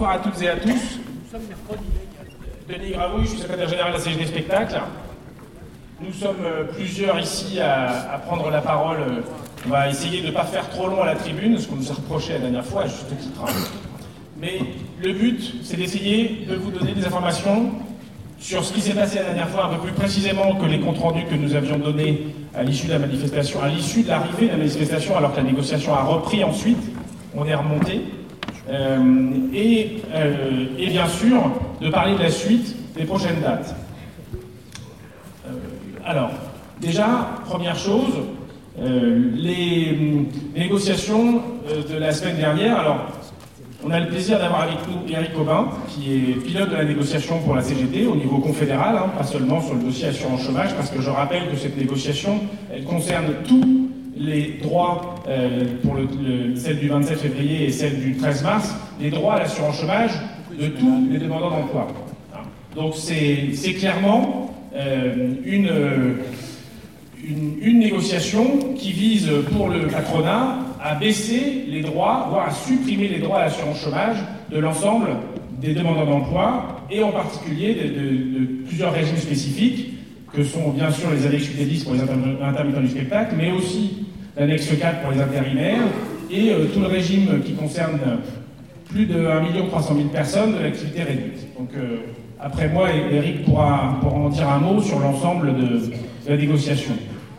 bonsoir à toutes et à tous. Denis Gravouille, je suis secrétaire général de la CGT Spectacle. Nous sommes plusieurs ici à prendre la parole. On va essayer de ne pas faire trop long à la tribune, ce qu'on nous a reproché la dernière fois, à juste titre. Mais le but, c'est d'essayer de vous donner des informations sur ce qui s'est passé la dernière fois, un peu plus précisément que les comptes rendus que nous avions donnés à l'issue de la manifestation, à l'issue de l'arrivée de la manifestation, alors que la négociation a repris ensuite. On est remonté. Et bien sûr, de parler de la suite des prochaines dates. Alors, déjà, première chose, les négociations de la semaine dernière. Alors, on a le plaisir d'avoir avec nous Éric Aubin, qui est pilote de la négociation pour la CGT au niveau confédéral, pas seulement sur le dossier assurance chômage, parce que je rappelle que cette négociation, elle concerne tous les droits, pour celle du 27 février et celle du 13 mars, les droits à l'assurance chômage de tous les demandeurs d'emploi. Donc c'est clairement une négociation qui vise pour le patronat à baisser les droits, voire à supprimer les droits à l'assurance chômage de l'ensemble des demandeurs d'emploi, et en particulier de plusieurs régimes spécifiques, que sont bien sûr les annexes 10 pour les intermittents du spectacle, mais aussi l'annexe 4 pour les intérimaires, et tout le régime qui concerne plus de 1 300 000 personnes de l'activité réduite. Donc après moi, Éric pourra en dire un mot sur l'ensemble de la négociation.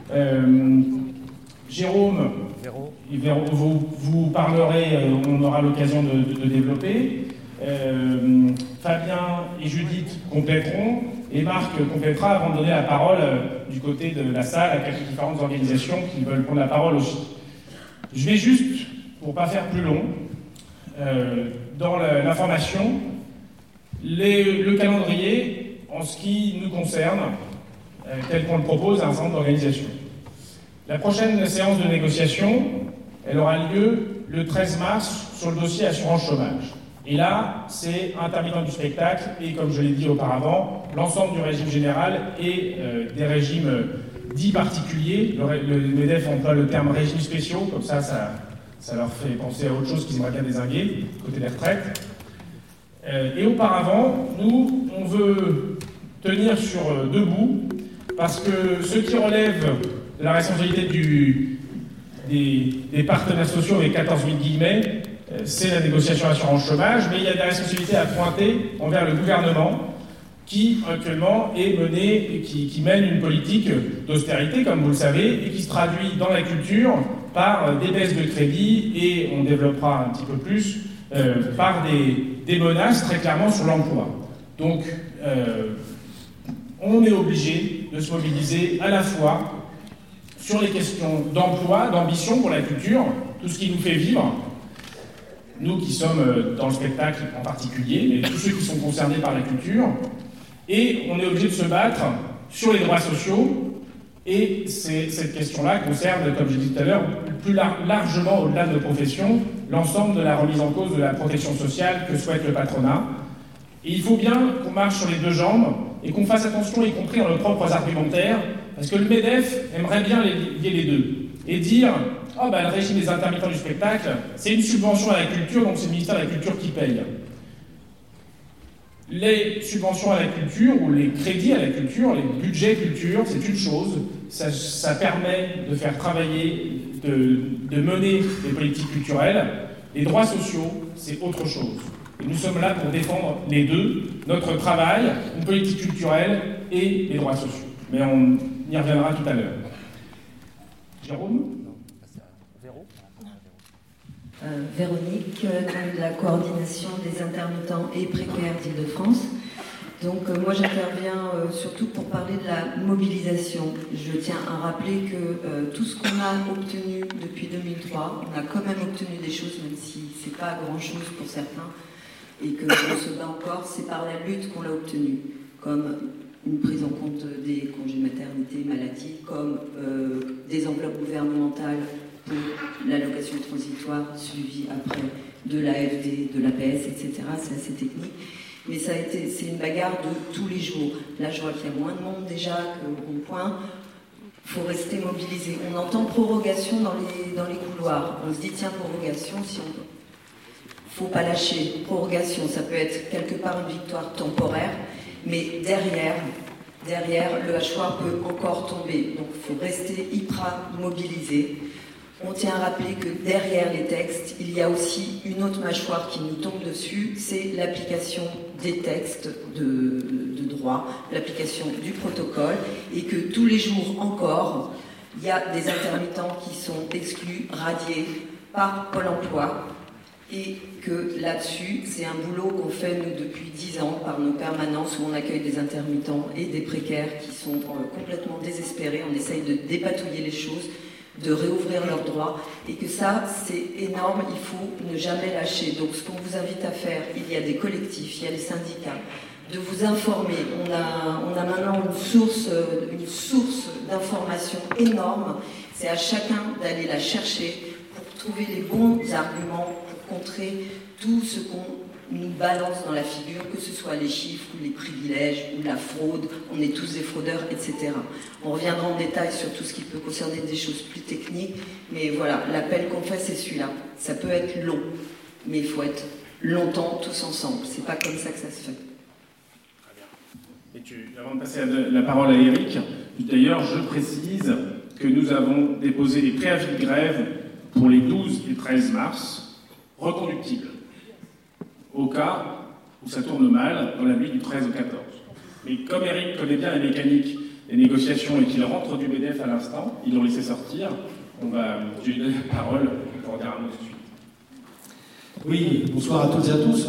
Jérôme, vous parlerez, on aura l'occasion de développer. Fabien et Judith compléteront, et Marc complétera avant de donner la parole du côté de la salle à quelques différentes organisations qui veulent prendre la parole aussi. Je vais juste, pour ne pas faire plus long, dans l'information, le calendrier en ce qui nous concerne, tel qu'on le propose à un certain nombre d'organisations. La prochaine séance de négociation, elle aura lieu le 13 mars sur le dossier assurance chômage. Et là, c'est intermittent du spectacle et, comme je l'ai dit auparavant, l'ensemble du régime général et des régimes dits particuliers. Le MEDEF emploie le terme régimes spéciaux, comme ça leur fait penser à autre chose qu'ils aimeraient bien dézinguer, côté des retraites. Et auparavant, nous, on veut tenir sur deux bouts, parce que ce qui relève de la responsabilité des partenaires sociaux, avec 14 000 guillemets, c'est la négociation assurance chômage, mais il y a des responsabilités à pointer envers le gouvernement qui, actuellement, est mené et qui mène une politique d'austérité, comme vous le savez, et qui se traduit dans la culture par des baisses de crédit, et on développera un petit peu plus, par des menaces très clairement sur l'emploi. Donc, on est obligé de se mobiliser à la fois sur les questions d'emploi, d'ambition pour la culture, tout ce qui nous fait vivre, nous qui sommes dans le spectacle en particulier, mais tous ceux qui sont concernés par la culture, et on est obligé de se battre sur les droits sociaux, et cette question-là concerne, comme j'ai dit tout à l'heure, plus largement, au-delà de nos professions, l'ensemble de la remise en cause de la protection sociale que souhaite le patronat. Et il faut bien qu'on marche sur les deux jambes, et qu'on fasse attention, y compris dans nos propres argumentaires, parce que le MEDEF aimerait bien lier les deux, et dire « Oh, le régime des intermittents du spectacle, c'est une subvention à la culture, donc c'est le ministère de la Culture qui paye. » Les subventions à la culture, ou les crédits à la culture, les budgets culture, c'est une chose, ça permet de faire travailler, de mener des politiques culturelles. Les droits sociaux, c'est autre chose. Et nous sommes là pour défendre les deux, notre travail, une politique culturelle et les droits sociaux. Mais on y reviendra tout à l'heure. Jérôme ? Véronique, de la coordination des intermittents et précaires d'Île-de-France. Donc moi j'interviens surtout pour parler de la mobilisation. Je tiens à rappeler que tout ce qu'on a obtenu depuis 2003, on a quand même obtenu des choses, même si c'est pas grand-chose pour certains, et que on se bat encore, c'est par la lutte qu'on l'a obtenu, comme une prise en compte des congés maternité, maladie, comme des enveloppes gouvernementales pour l'allocation transitoire suivie après de l'AFD, de l'APS, etc. C'est assez technique. Mais c'est une bagarre de tous les jours. Là, je vois qu'il y a moins de monde déjà qu'au rond-point. Il faut rester mobilisé. On entend prorogation dans les couloirs. On se dit, tiens, prorogation, si on faut pas lâcher. Prorogation, ça peut être quelque part une victoire temporaire, mais derrière, le hachoir peut encore tomber. Donc, il faut rester hyper mobilisé. On tient à rappeler que derrière les textes, il y a aussi une autre mâchoire qui nous tombe dessus, c'est l'application des textes de droit, l'application du protocole, et que tous les jours encore, il y a des intermittents qui sont exclus, radiés par Pôle emploi, et que là-dessus, c'est un boulot qu'on fait nous depuis 10 ans par nos permanences où on accueille des intermittents et des précaires qui sont complètement désespérés. On essaye de dépatouiller les choses, de réouvrir leurs droits, et que ça, c'est énorme, il faut ne jamais lâcher. Donc ce qu'on vous invite à faire, il y a des collectifs, il y a les syndicats, de vous informer. On a maintenant une source d'information énorme, c'est à chacun d'aller la chercher pour trouver les bons arguments, pour contrer tout ce qu'on nous balance dans la figure, que ce soit les chiffres, ou les privilèges, ou la fraude, on est tous des fraudeurs, etc. On reviendra en détail sur tout ce qui peut concerner des choses plus techniques, mais voilà, l'appel qu'on fait, c'est celui-là. Ça peut être long, mais il faut être longtemps tous ensemble. C'est pas comme ça que ça se fait. Très bien. Et avant de passer la parole à Eric, d'ailleurs, je précise que nous avons déposé des préavis de grève pour les 12 et 13 mars, reconductibles, au cas où ça tourne mal dans la nuit du 13 au 14. Mais comme Eric connaît bien la mécanique des négociations et qu'il rentre du BDF à l'instant, ils l'ont laissé sortir, je lui donne la parole pour dire un mot tout de suite. Oui, bonsoir à toutes et à tous.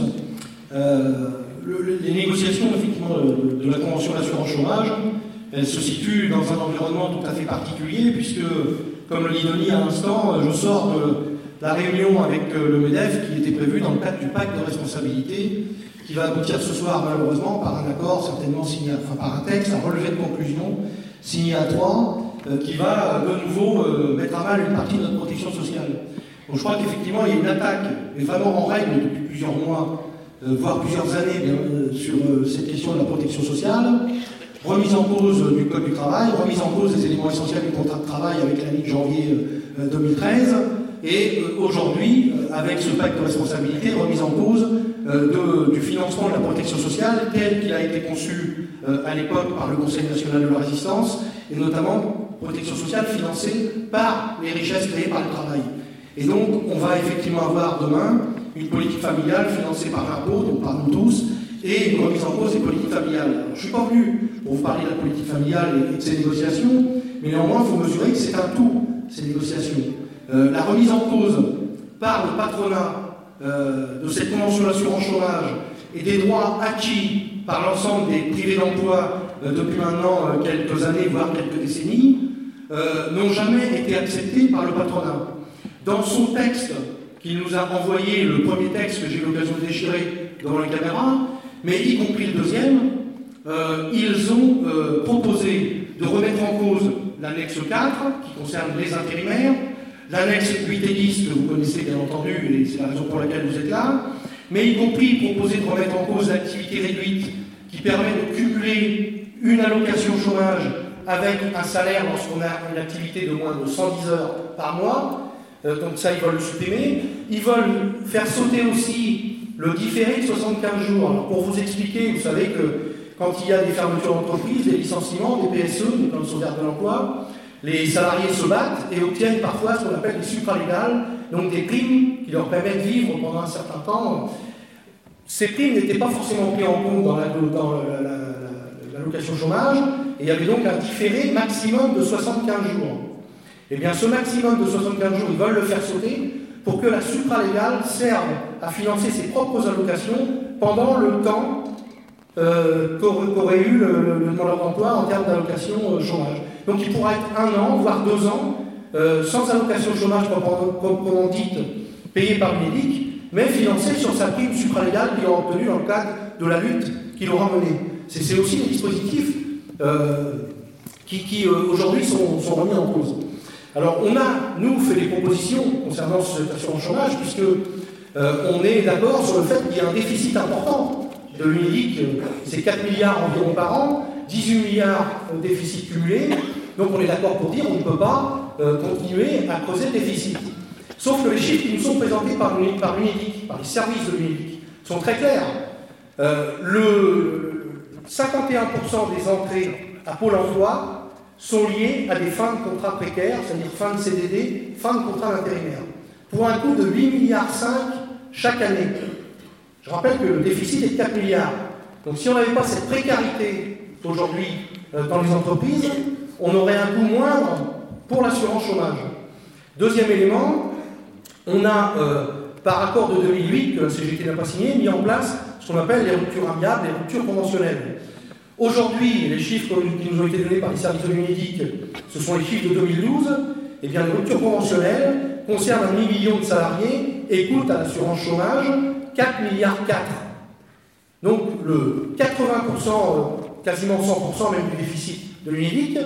Les négociations effectivement de la Convention d'assurance chômage, elles se situent dans un environnement tout à fait particulier, puisque, comme le dit Denis à l'instant, je sors de la réunion avec le MEDEF qui était prévue dans le cadre du pacte de responsabilité, qui va aboutir ce soir malheureusement par un accord certainement signé, par un texte, un relevé de conclusion signé à 3, qui va de nouveau mettre à mal une partie de notre protection sociale. Donc je crois qu'effectivement il y a une attaque, mais vraiment en règle depuis plusieurs mois, voire plusieurs années sur cette question de la protection sociale, remise en cause du Code du travail, remise en cause des éléments essentiels du contrat de travail avec la de janvier 2013, et aujourd'hui, avec ce pacte de responsabilité, remise en cause du financement de la protection sociale tel qu'il a été conçu à l'époque par le Conseil national de la résistance, et notamment protection sociale financée par les richesses créées par le travail. Et donc, on va effectivement avoir demain une politique familiale financée par l'impôt, donc par nous tous, et une remise en cause des politiques familiales. Alors, je ne suis pas venu pour vous parler de la politique familiale et de ces négociations, mais néanmoins, il faut mesurer que c'est un tout, ces négociations. La remise en cause par le patronat de cette convention d'assurance chômage et des droits acquis par l'ensemble des privés d'emploi depuis maintenant quelques années, voire quelques décennies, n'ont jamais été acceptés par le patronat. Dans son texte qu'il nous a envoyé, le premier texte que j'ai eu l'occasion de déchirer devant la caméra, mais y compris le deuxième, ils ont proposé de remettre en cause l'annexe 4, qui concerne les intérimaires, l'annexe 8 et 10, que vous connaissez bien entendu, et c'est la raison pour laquelle vous êtes là, mais y compris proposer de remettre en cause l'activité réduite, qui permet de cumuler une allocation chômage avec un salaire lorsqu'on a une activité de moins de 110 heures par mois. Donc ça, ils veulent le supprimer. Ils veulent faire sauter aussi le différé de 75 jours. Alors pour vous expliquer, vous savez que quand il y a des fermetures d'entreprise, des licenciements, des PSE, des plans de sauvegarde de l'emploi, les salariés se battent et obtiennent parfois ce qu'on appelle des supralégales, donc des primes qui leur permettent de vivre pendant un certain temps. Ces primes n'étaient pas forcément prises en compte dans l'allocation chômage, et il y avait donc un différé maximum de 75 jours. Eh bien, ce maximum de 75 jours, ils veulent le faire sauter pour que la supralégale serve à financer ses propres allocations pendant le temps qu'aurait eu le demandeur d'emploi en termes d'allocation chômage. Donc il pourra être 1 an, voire 2 ans, sans allocation chômage proprement dite, payée par l'UNEDIC, mais financée sur sa prime supralégale qu'il aura obtenue dans le cadre de la lutte qu'il aura menée. C'est aussi des dispositifs qui aujourd'hui sont remis en cause. Alors on a, nous, fait des propositions concernant cette assurance chômage, puisque on est d'accord sur le fait qu'il y a un déficit important de l'UNEDIC, c'est 4 milliards environ par an, 18 milliards de déficit cumulé, donc on est d'accord pour dire qu'on ne peut pas continuer à creuser le déficit. Sauf que les chiffres qui nous sont présentés par l'UNEDIC, par les services de l'UNEDIC, sont très clairs. 51% des entrées à Pôle emploi sont liées à des fins de contrats précaires, c'est-à-dire fin de CDD, fin de contrat d'intérimaire, pour un coût de 8,5 milliards chaque année. Je rappelle que le déficit est de 4 milliards. Donc si on n'avait pas cette précarité aujourd'hui dans les entreprises, on aurait un coût moindre pour l'assurance chômage. Deuxième élément, on a, par accord de 2008, que la CGT n'a pas signé, mis en place ce qu'on appelle les ruptures amiables, les ruptures conventionnelles. Aujourd'hui, les chiffres qui nous ont été donnés par les services de l'UNEDIC, ce sont les chiffres de 2012, et bien les ruptures conventionnelles concernent 1 million de salariés et coûtent à l'assurance chômage 4,4 milliards. Donc le 80%, quasiment 100% même du déficit de l'UNEDIC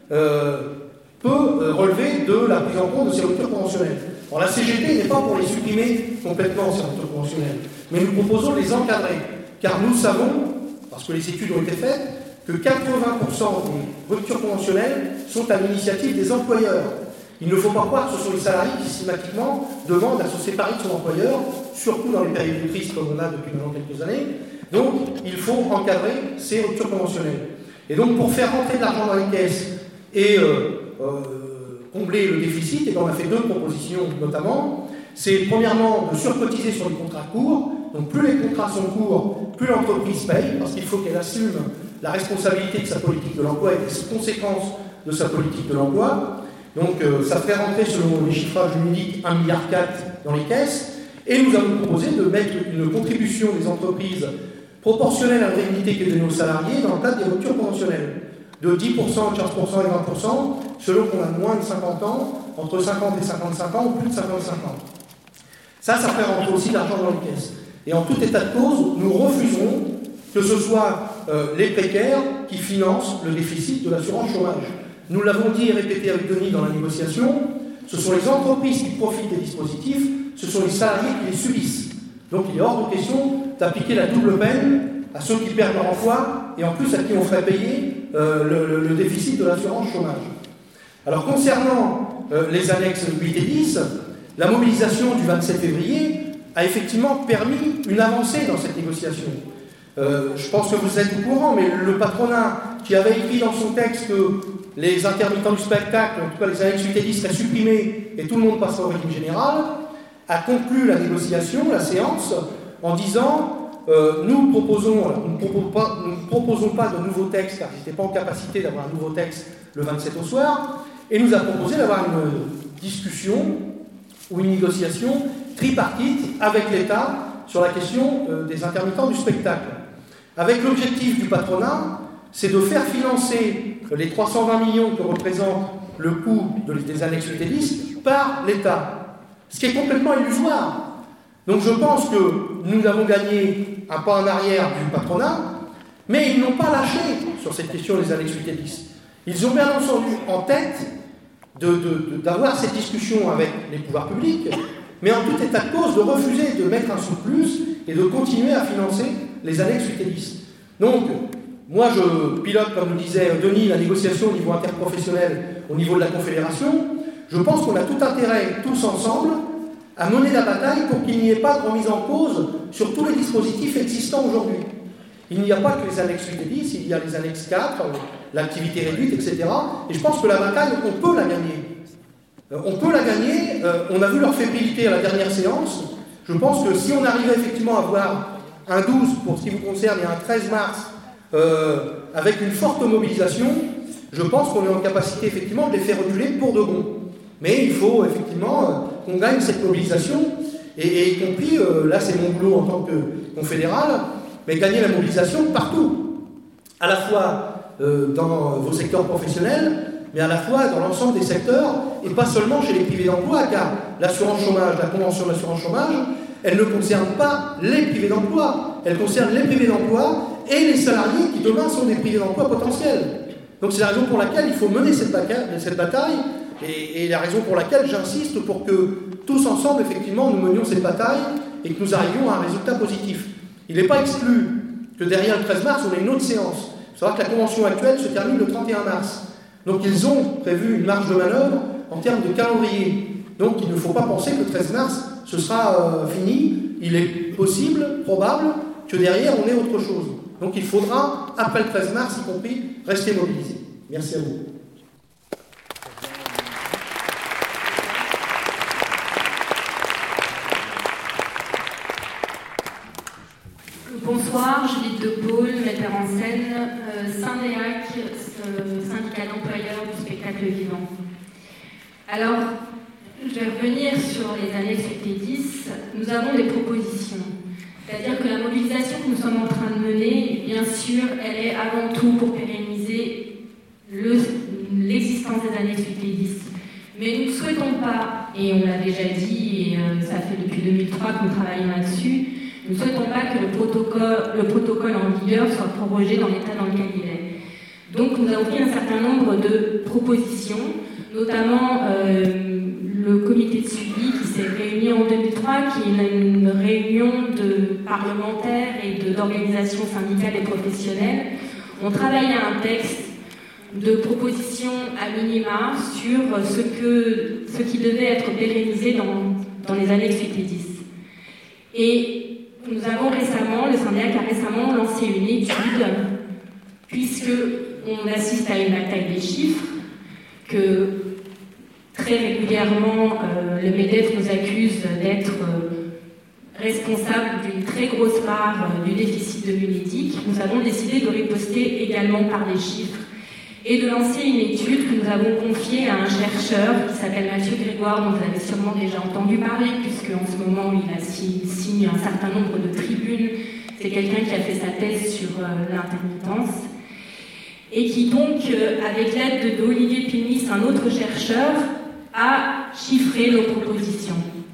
peut relever de la prise en compte de ces ruptures conventionnelles. Alors la CGT n'est pas pour les supprimer complètement, ces ruptures conventionnelles, mais nous proposons de les encadrer, car nous savons, parce que les études ont été faites, que 80% des ruptures conventionnelles sont à l'initiative des employeurs. Il ne faut pas croire que ce sont les salariés qui systématiquement demandent à se séparer de son employeur, surtout dans les périodes de crise comme on a depuis maintenant quelques années. Donc il faut encadrer ces ruptures conventionnelles. Et donc pour faire rentrer de l'argent dans les caisses et combler le déficit, et on a fait 2 propositions notamment, c'est premièrement de surcotiser sur les contrats courts. Donc plus les contrats sont courts, plus l'entreprise paye, parce qu'il faut qu'elle assume la responsabilité de sa politique de l'emploi et des conséquences de sa politique de l'emploi. Donc ça ferait rentrer, selon les chiffrages uniques, 1,4 milliard dans les caisses. Et nous avons proposé de mettre une contribution des entreprises proportionnelle à l'indemnité qui est donnée aux salariés dans le cadre des ruptures conventionnelles, de 10%, 15% et 20%, selon qu'on a moins de 50 ans, entre 50 et 55 ans ou plus de 55 ans. Ça ferait rentrer aussi de l'argent dans les caisses. Et en tout état de cause, nous refusons que ce soit les précaires qui financent le déficit de l'assurance chômage. Nous l'avons dit et répété avec Denis dans la négociation, ce sont les entreprises qui profitent des dispositifs, ce sont les salariés qui les subissent. Donc il est hors de question d'appliquer la double peine à ceux qui perdent leur emploi et en plus à qui on ferait payer le déficit de l'assurance chômage. Alors concernant les annexes 8 et 10, la mobilisation du 27 février a effectivement permis une avancée dans cette négociation. Je pense que vous êtes au courant, mais le patronat qui avait écrit dans son texte que les intermittents du spectacle, en tout cas les annexes 8 et 10, seraient supprimés et tout le monde passerait au régime général, a conclu la négociation, la séance, en disant nous ne proposons pas de nouveaux textes, car ils n'étaient pas en capacité d'avoir un nouveau texte le 27 au soir, et nous a proposé d'avoir une discussion ou une négociation tripartite avec l'État sur la question des intermittents du spectacle. Avec l'objectif du patronat, c'est de faire financer les 320 millions que représente le coût des annexes 8 et 10 par l'État, ce qui est complètement illusoire. Donc je pense que nous avons gagné un pas en arrière du patronat, mais ils n'ont pas lâché sur cette question des annexes 8 et 10. Ils ont bien entendu en tête d'avoir cette discussion avec les pouvoirs publics, mais en tout état de cause de refuser de mettre un surplus et de continuer à financer les annexes 8 et 10. Donc, moi je pilote, comme le disait Denis, la négociation au niveau interprofessionnel, au niveau de la Confédération. Je pense qu'on a tout intérêt, tous ensemble, à mener la bataille pour qu'il n'y ait pas de remise en cause sur tous les dispositifs existants aujourd'hui. Il n'y a pas que les annexes 8 et 10, il y a les annexes 4, l'activité réduite, etc. Et je pense que la bataille, on peut la gagner. On peut la gagner, on a vu leur fébrilité à la dernière séance. Je pense que si on arrivait effectivement à avoir un 12 pour ce qui vous concerne et un 13 mars avec une forte mobilisation, je pense qu'on est en capacité effectivement de les faire reculer pour de bon. Mais il faut effectivement qu'on gagne cette mobilisation, et y compris, là c'est mon boulot en tant que confédéral, mais gagner la mobilisation partout, à la fois dans vos secteurs professionnels, mais à la fois dans l'ensemble des secteurs, et pas seulement chez les privés d'emploi, car l'assurance chômage, la convention d'assurance chômage, elle ne concerne pas les privés d'emploi, elle concerne les privés d'emploi et les salariés qui demain sont des privés d'emploi potentiels. Donc c'est la raison pour laquelle il faut mener cette bataille, et la raison pour laquelle j'insiste pour que tous ensemble, effectivement, nous menions cette bataille et que nous arrivions à un résultat positif. Il n'est pas exclu que derrière le 13 mars, on ait une autre séance. Il faut savoir que la convention actuelle se termine le 31 mars. Donc ils ont prévu une marge de manœuvre en termes de calendrier. Donc il ne faut pas penser que le 13 mars, ce sera fini. Il est possible, probable, que derrière on ait autre chose. Donc il faudra, après le 13 mars y compris, rester mobilisé. Merci à vous. Bonsoir, Juliette de Paul, metteur en scène, Syndeac, syndicat d'employeurs du spectacle vivant. Alors, je vais revenir sur les années CT10. Nous avons des propositions. C'est-à-dire que la mobilisation que nous sommes en train de mener, bien sûr, elle est avant tout pour pérenniser l'existence des années CT10. Mais nous ne souhaitons pas, et on l'a déjà dit, et ça fait depuis 2003 que nous travaillons là-dessus, nous ne souhaitons pas que le protocole en vigueur soit prorogé dans l'état dans lequel il est. Donc nous avons pris un certain nombre de propositions, notamment le comité de suivi qui s'est réuni en 2003, qui est une réunion de parlementaires et d'organisations syndicales et professionnelles. On travaillait à un texte de propositions à minima sur ce qui devait être pérennisé dans les années CT10. Et nous avons récemment, le syndicat a récemment lancé une étude, puisqu'on assiste à une bataille des chiffres, que très régulièrement le MEDEF nous accuse d'être responsable d'une très grosse part du déficit de l'UNEDIC. Nous avons décidé de riposter également par les chiffres et de lancer une étude que nous avons confiée à un chercheur qui s'appelle Mathieu Grégoire, dont vous avez sûrement déjà entendu parler, puisque en ce moment il signe un certain nombre de tribunes. C'est quelqu'un qui a fait sa thèse sur l'intermittence et qui donc, avec l'aide d'Olivier Pénis, un autre chercheur, a chiffré nos propositions.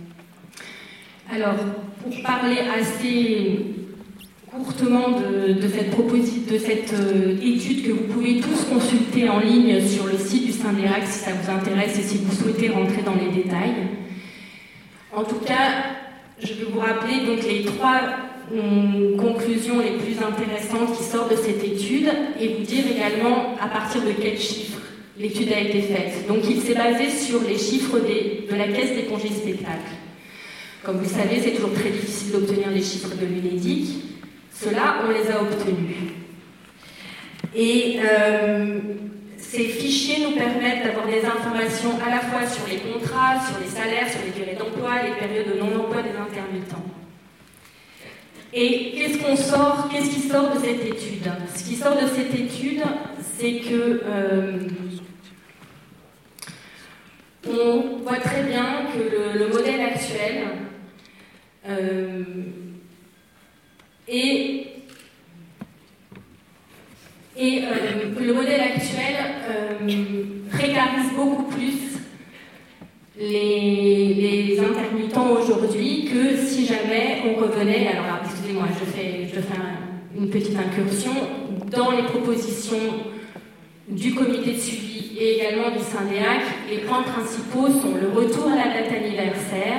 Alors, pour parler assez courtement de cette étude que vous pouvez tous consulter en ligne sur le site du Syndeac si ça vous intéresse et si vous souhaitez rentrer dans les détails. En tout cas, je vais vous rappeler donc les 3 conclusions les plus intéressantes qui sortent de cette étude et vous dire également à partir de quels chiffres l'étude a été faite. Donc il s'est basé sur les chiffres de la Caisse des congés spectacles. Comme vous le savez, c'est toujours très difficile d'obtenir les chiffres de l'UNEDIC. Ceux-là, on les a obtenus. Et ces fichiers nous permettent d'avoir des informations à la fois sur les contrats, sur les salaires, sur les durées d'emploi, les périodes de non-emploi des intermittents. Et qu'est-ce qui sort de cette étude? Ce qui sort de cette étude, c'est que on voit très bien que le modèle actuel que le modèle actuel précarise beaucoup plus les intermittents aujourd'hui que si jamais on revenait, alors là, excusez-moi, je fais une petite incursion, dans les propositions du comité de suivi et également du Syndeac, les points principaux sont le retour à la date anniversaire,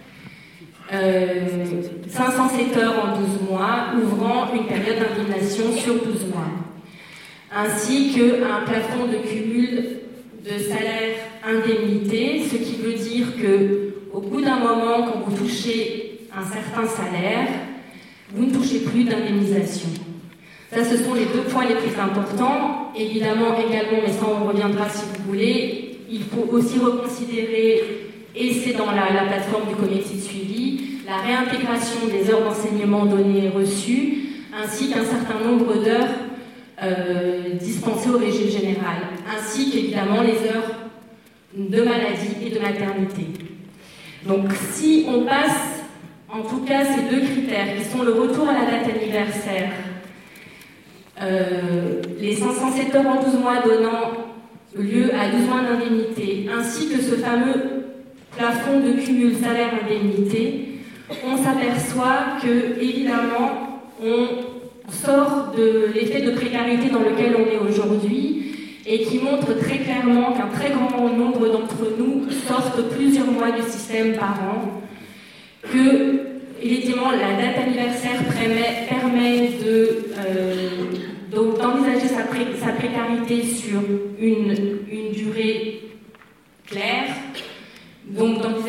507 heures en 12 mois, ouvrant une période d'indemnisation sur 12 mois, ainsi qu'un plafond de cumul de salaire indemnité, ce qui veut dire qu'au bout d'un moment, quand vous touchez un certain salaire, vous ne touchez plus d'indemnisation. Ça, ce sont les 2 points les plus importants. Évidemment, également, mais ça on reviendra si vous voulez, il faut aussi reconsidérer, et c'est dans la plateforme du comité de suivi, la réintégration des heures d'enseignement données et reçues, ainsi qu'un certain nombre d'heures dispensées au régime général, ainsi qu'évidemment les heures de maladie et de maternité. Donc si on passe, en tout cas, ces 2 critères, qui sont le retour à la date anniversaire, les 507 heures en 12 mois donnant lieu à 12 mois d'indemnité, ainsi que ce fameux plafond de cumul salaire-indemnité, on s'aperçoit que, évidemment, on sort de l'effet de précarité dans lequel on est aujourd'hui et qui montre très clairement qu'un très grand nombre d'entre nous sortent plusieurs mois du système par an, que, effectivement, la date anniversaire permet d'envisager sa précarité sur une durée claire, donc d'envisager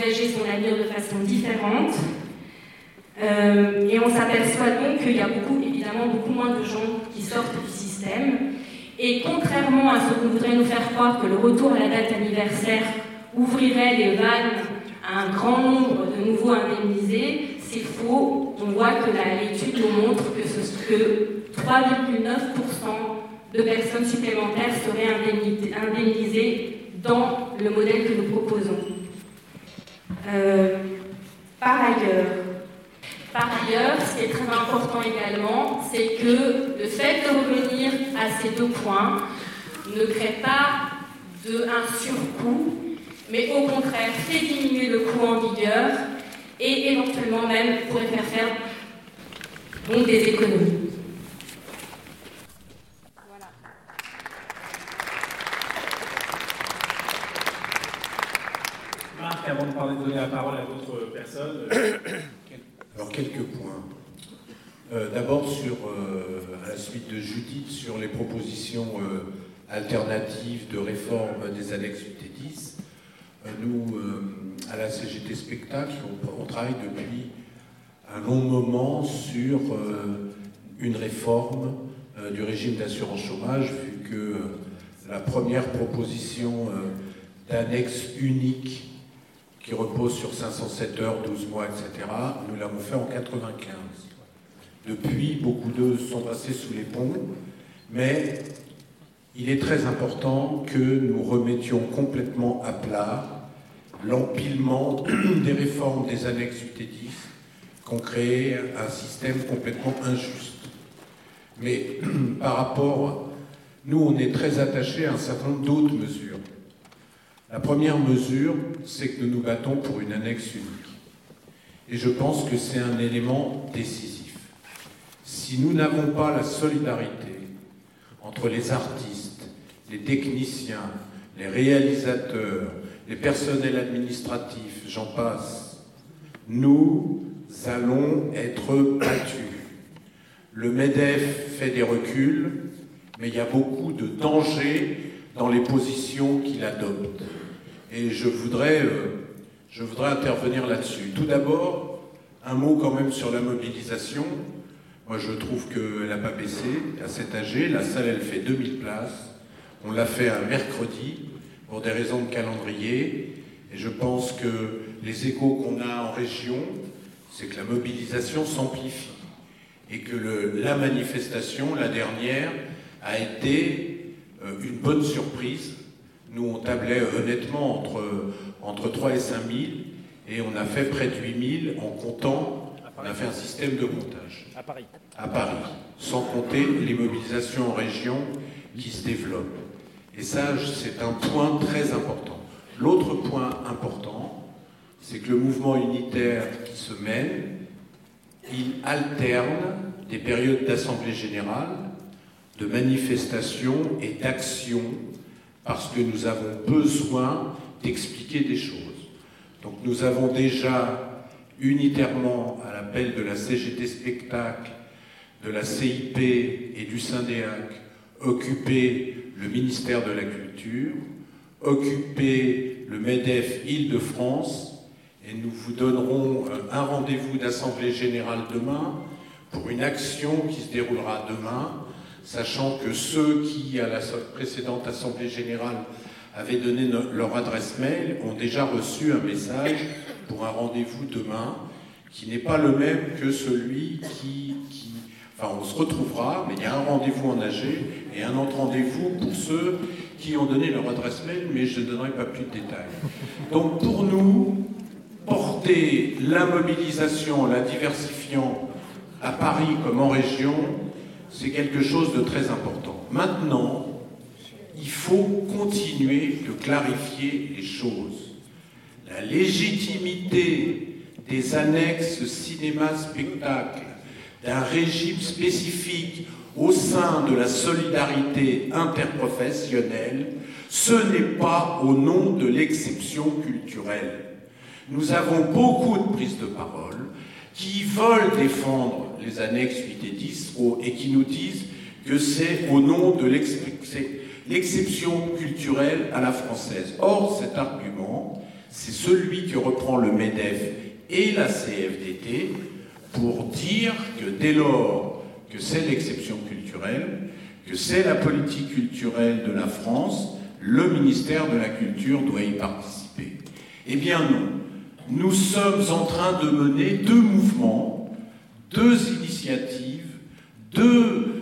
qu'il y a évidemment beaucoup moins de gens qui sortent du système. Et contrairement à ce qu'on voudrait nous faire croire que le retour à la date anniversaire ouvrirait les vannes à un grand nombre de nouveaux indemnisés, c'est faux. On voit que l'étude nous montre que 3,9% de personnes supplémentaires seraient indemnisées dans le modèle que nous proposons. Par ailleurs, ce qui est très important également, c'est que le fait de revenir à ces 2 points ne crée pas un surcoût, mais au contraire fait diminuer le coût en vigueur et éventuellement même pourrait faire donc des économies. Voilà. Marc, avant de donner la parole à d'autres personnes. Alors, quelques points. D'abord, à la suite de Judith, sur les propositions alternatives de réforme des annexes UT10. Nous, à la CGT Spectacle, on travaille depuis un long moment sur une réforme du régime d'assurance chômage, vu que la première proposition d'annexe unique qui repose sur 507 heures, 12 mois, etc., nous l'avons fait en 1995. Depuis, beaucoup d'eux sont passés sous les ponts, mais il est très important que nous remettions complètement à plat l'empilement des réformes des annexes UT10 qui ont créé un système complètement injuste. Mais par rapport, nous on est très attachés à un certain nombre d'autres mesures. La première mesure, c'est que nous nous battons pour une annexe unique. Et je pense que c'est un élément décisif. Si nous n'avons pas la solidarité entre les artistes, les techniciens, les réalisateurs, les personnels administratifs, j'en passe, nous allons être battus. Le MEDEF fait des reculs, mais il y a beaucoup de dangers dans les positions qu'il adopte. Et je voudrais intervenir là-dessus. Tout d'abord, un mot quand même sur la mobilisation. Moi, je trouve qu'elle n'a pas baissé à cet âge. La salle, elle fait 2000 places. On l'a fait un mercredi pour des raisons de calendrier. Et je pense que les échos qu'on a en région, c'est que la mobilisation s'amplifie. Et que la manifestation, la dernière, a été une bonne surprise. Nous, on tablait honnêtement entre 3 et 5 000, et on a fait près de 8 000 en comptant, on a fait un système de montage. À Paris. À Paris, sans compter les mobilisations en région qui se développent. Et ça, c'est un point très important. L'autre point important, c'est que le mouvement unitaire qui se mène, il alterne des périodes d'assemblée générale, de manifestations et d'actions, parce que nous avons besoin d'expliquer des choses. Donc nous avons déjà, unitairement à l'appel de la CGT Spectacle, de la CIP et du Syndéac, occupé le ministère de la Culture, occupé le MEDEF Île-de-France, et nous vous donnerons un rendez-vous d'Assemblée Générale demain pour une action qui se déroulera demain, sachant que ceux qui, à la précédente Assemblée Générale, avaient donné leur adresse mail, ont déjà reçu un message pour un rendez-vous demain, qui n'est pas le même que celui Enfin, on se retrouvera, mais il y a un rendez-vous en AG et un autre rendez-vous pour ceux qui ont donné leur adresse mail, mais je ne donnerai pas plus de détails. Donc pour nous, porter la mobilisation, la diversifiant à Paris comme en région, c'est quelque chose de très important. Maintenant, il faut continuer de clarifier les choses. La légitimité des annexes cinéma-spectacle, d'un régime spécifique au sein de la solidarité interprofessionnelle, ce n'est pas au nom de l'exception culturelle. Nous avons beaucoup de prises de parole qui veulent défendre les annexes 8 et 10 et qui nous disent que c'est au nom de l'exception culturelle à la française. Or, cet argument, c'est celui que reprend le MEDEF et la CFDT pour dire que dès lors que c'est l'exception culturelle, que c'est la politique culturelle de la France, le ministère de la Culture doit y participer. Eh bien non, nous sommes en train de mener 2 mouvements, 2 initiatives, 2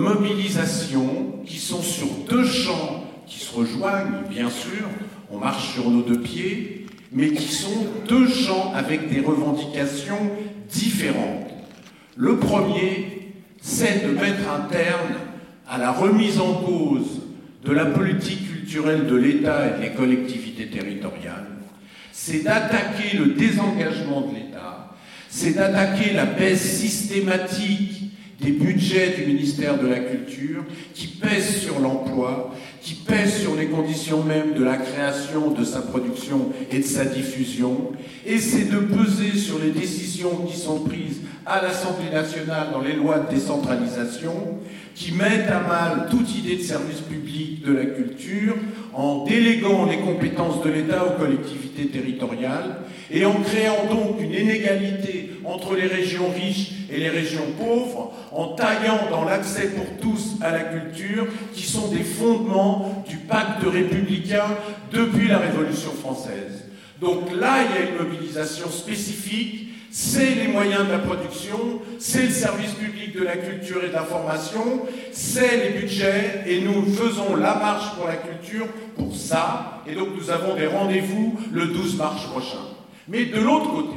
mobilisations qui sont sur 2 champs qui se rejoignent, bien sûr, on marche sur nos 2 pieds, mais qui sont 2 champs avec des revendications différentes. Le premier, c'est de mettre un terme à la remise en cause de la politique culturelle de l'État et des collectivités territoriales. C'est d'attaquer le désengagement de l'État, c'est d'attaquer la baisse systématique des budgets du ministère de la Culture qui pèsent sur l'emploi, qui pèsent sur les conditions même de la création, de sa production et de sa diffusion, et c'est de peser sur les décisions qui sont prises à l'Assemblée nationale dans les lois de décentralisation, qui mettent à mal toute idée de service public de la culture en déléguant les compétences de l'État aux collectivités territoriales et en créant donc une inégalité entre les régions riches et les régions pauvres, en taillant dans l'accès pour tous à la culture, qui sont des fondements du pacte républicain depuis la Révolution française. Donc là, il y a une mobilisation spécifique, c'est les moyens de la production, c'est le service public de la culture et de l'information, c'est les budgets, et nous faisons la marche pour la culture pour ça, et donc nous avons des rendez-vous le 12 mars prochain. Mais de l'autre côté,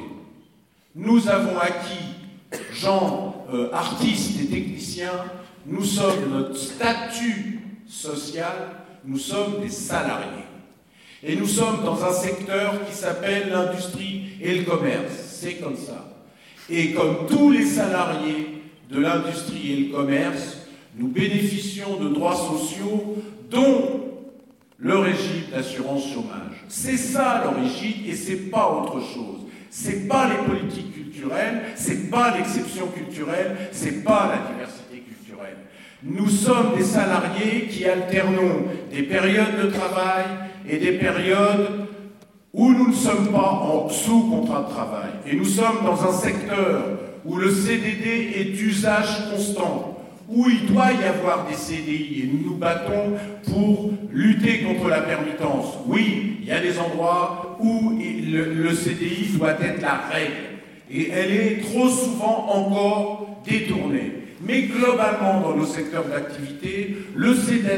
nous avons acquis, gens, artistes et techniciens, nous sommes notre statut social, nous sommes des salariés. Et nous sommes dans un secteur qui s'appelle l'industrie et le commerce. C'est comme ça. Et comme tous les salariés de l'industrie et le commerce, nous bénéficions de droits sociaux, dont le régime d'assurance chômage. C'est ça l'origine et c'est pas autre chose. C'est pas les politiques culturelles, c'est pas l'exception culturelle, c'est pas la diversité culturelle. Nous sommes des salariés qui alternons des périodes de travail et des périodes où nous ne sommes pas en sous-contrat de travail. Et nous sommes dans un secteur où le CDD est d'usage constant, où il doit y avoir des CDI, et nous nous battons pour lutter contre la permittence. Oui, il y a des endroits où le CDI doit être la règle, et elle est trop souvent encore détournée. Mais globalement, dans nos secteurs d'activité, le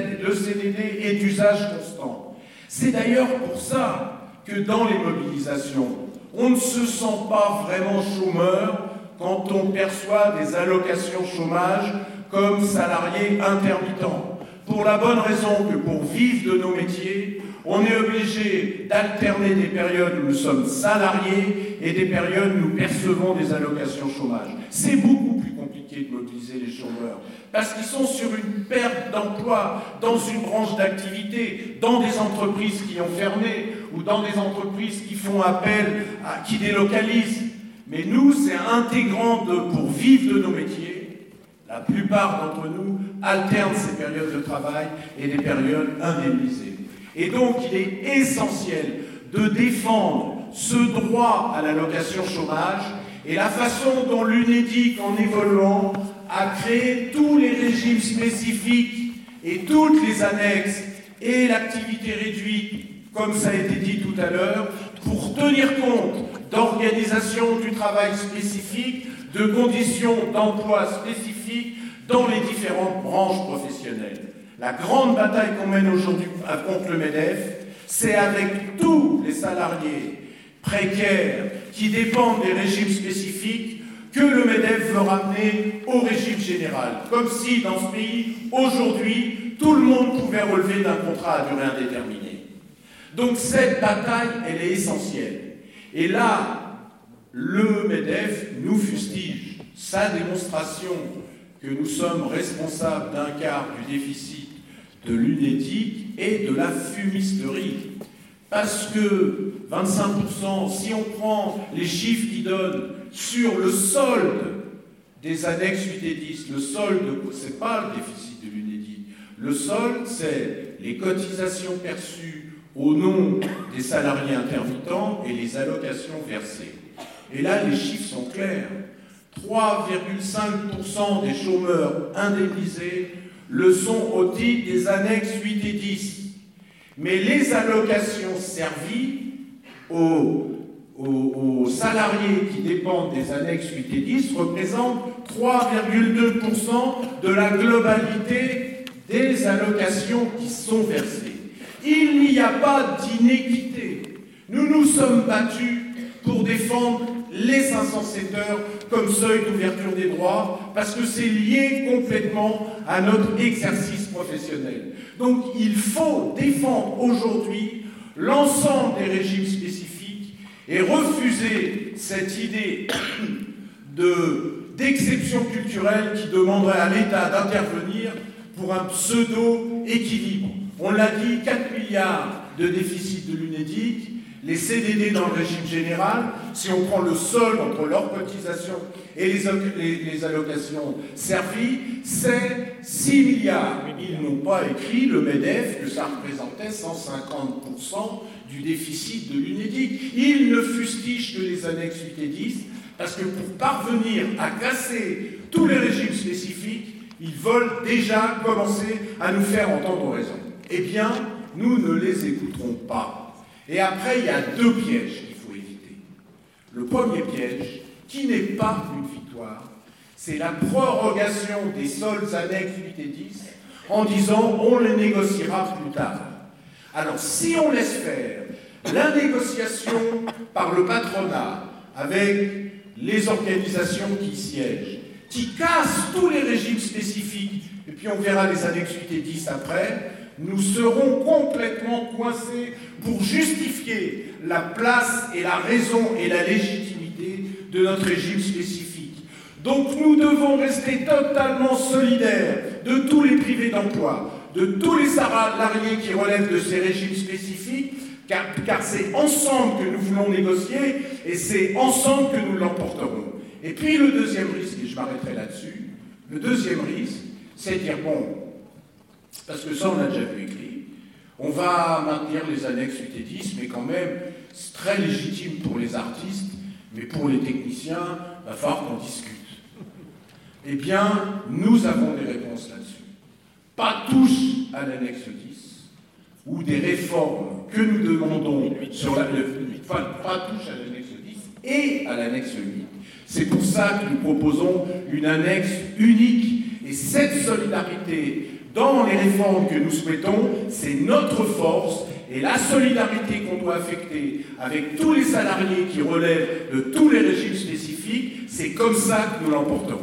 CDD est d'usage constant. C'est d'ailleurs pour ça que dans les mobilisations, on ne se sent pas vraiment chômeur quand on perçoit des allocations chômage comme salarié intermittent. Pour la bonne raison que pour vivre de nos métiers, on est obligé d'alterner des périodes où nous sommes salariés et des périodes où nous percevons des allocations chômage. C'est beaucoup plus compliqué de mobiliser les chômeurs parce qu'ils sont sur une perte d'emploi dans une branche d'activité, dans des entreprises qui ont fermé ou dans des entreprises qui font appel, qui délocalisent. Mais nous, c'est intégrant pour vivre de nos métiers. La plupart d'entre nous alternent ces périodes de travail et des périodes indemnisées. Et donc, il est essentiel de défendre ce droit à l'allocation chômage et la façon dont l'UNEDIC, en évoluant, a créé tous les régimes spécifiques et toutes les annexes et l'activité réduite, comme ça a été dit tout à l'heure, pour tenir compte d'organisation du travail spécifique, de conditions d'emploi spécifiques dans les différentes branches professionnelles. La grande bataille qu'on mène aujourd'hui contre le MEDEF, c'est avec tous les salariés précaires qui dépendent des régimes spécifiques que le MEDEF veut ramener au régime général. Comme si, dans ce pays, aujourd'hui, tout le monde pouvait relever d'un contrat à durée indéterminée. Donc cette bataille, elle est essentielle. Et là, le MEDEF nous fustige. Sa démonstration que nous sommes responsables d'un quart du déficit de l'UNEDIC et de la fumisterie. Parce que 25%, si on prend les chiffres qui donnent sur le solde des annexes 8 et 10, le solde, c'est pas le déficit de l'UNEDIC. Le solde, c'est les cotisations perçues au nom des salariés intermittents et les allocations versées. Et là, les chiffres sont clairs. 3,5% des chômeurs indemnisés le sont au titre des annexes 8 et 10. Mais les allocations servies aux salariés qui dépendent des annexes 8 et 10 représentent 3,2% de la globalité des allocations qui sont versées. Il n'y a pas d'inéquité. Nous nous sommes battus pour défendre les 507 heures comme seuil d'ouverture des droits, parce que c'est lié complètement à notre exercice professionnel. Donc il faut défendre aujourd'hui l'ensemble des régimes spécifiques et refuser cette idée d'exception culturelle qui demanderait à l'État d'intervenir pour un pseudo-équilibre. On l'a dit, 4 milliards de déficit de l'UNEDIC, les CDD dans le régime général, si on prend le solde entre leurs cotisations et les allocations servies, c'est 6 milliards. Ils n'ont pas écrit, le MEDEF, que ça représentait 150% du déficit de l'UNEDIC. Ils ne fustigent que les annexes 8 et 10, parce que pour parvenir à casser tous les régimes spécifiques, ils veulent déjà commencer à nous faire entendre raison. Eh bien, nous ne les écouterons pas. Et après, il y a 2 pièges qu'il faut éviter. Le premier piège, qui n'est pas une victoire, c'est la prorogation des seules annexes 8 et 10 en disant on les négociera plus tard. Alors, si on laisse faire la négociation par le patronat avec les organisations qui siègent, qui cassent tous les régimes spécifiques, et puis on verra les annexes 8 et 10 après, nous serons complètement coincés pour justifier la place et la raison et la légitimité de notre régime spécifique. Donc nous devons rester totalement solidaires de tous les privés d'emploi, de tous les salariés qui relèvent de ces régimes spécifiques, car c'est ensemble que nous voulons négocier et c'est ensemble que nous l'emporterons. Et puis le deuxième risque, et je m'arrêterai là-dessus, le deuxième risque, c'est de dire, bon, parce que ça on a déjà vu écrit, on va maintenir les annexes 8 et 10, mais quand même, c'est très légitime pour les artistes, mais pour les techniciens, il va falloir qu'on discute. Eh bien, nous avons des réponses là-dessus. Pas touche à l'annexe 10, ou des réformes que nous demandons sur pas touche à l'annexe 10 et à l'annexe 8. C'est pour ça que nous proposons une annexe unique. Et cette solidarité dans les réformes que nous souhaitons, c'est notre force et la solidarité qu'on doit affecter avec tous les salariés qui relèvent de tous les régimes spécifiques, c'est comme ça que nous l'emporterons.